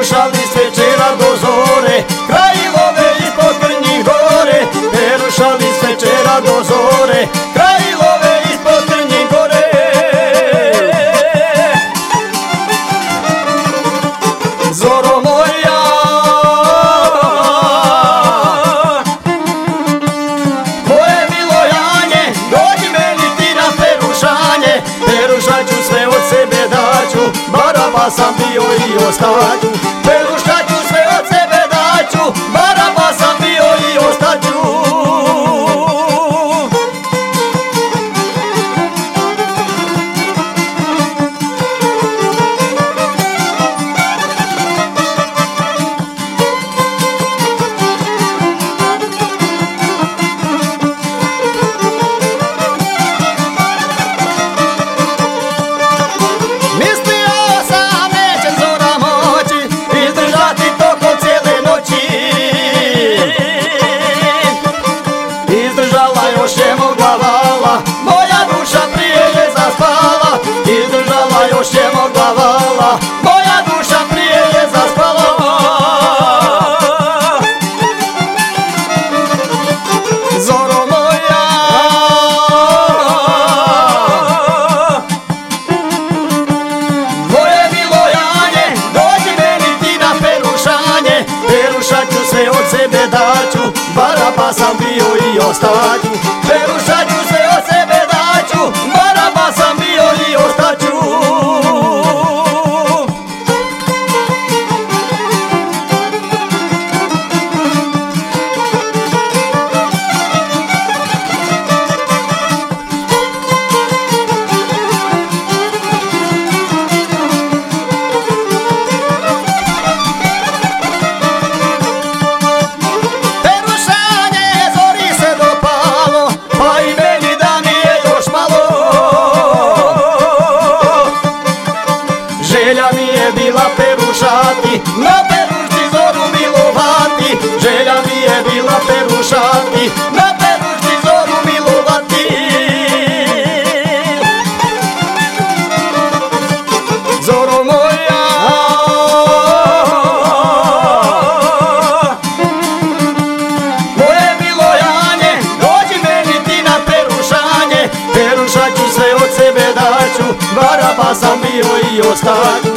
perušali s večera do zore, Krajilove ispod Crnih gore, perušali s večera do zore, Krajilove ispod Crnih gore. Zoro moja, moje milo Janje, dođi meni ti na perušanje, perušat ću sve od sebe daću, baraba sam bio i ostaću, perušat ću sve od sebe daću, baraba sam bio i ostaću. Još je mogla vala, moja duša prije je zaspala, izdržala još je mogla vala, moja duša prije je zaspala. Zoro moja, moje milo Janje, dođi meni ti na perušanje, perušat ću sve od sebe daću, baraba sam bio i ostaću, perušat ću sve od sebe daću, baraba sam bio i ostaću. Želja mi je bila perušati, na perušci zoru milovati, želja mi je bila perušati, na perušci zoru milovati. Zoro moja, moje milo Janje, dođi meni ti na perušanje, perušat ću sve od sebe daću, baraba sam bio i ostaću.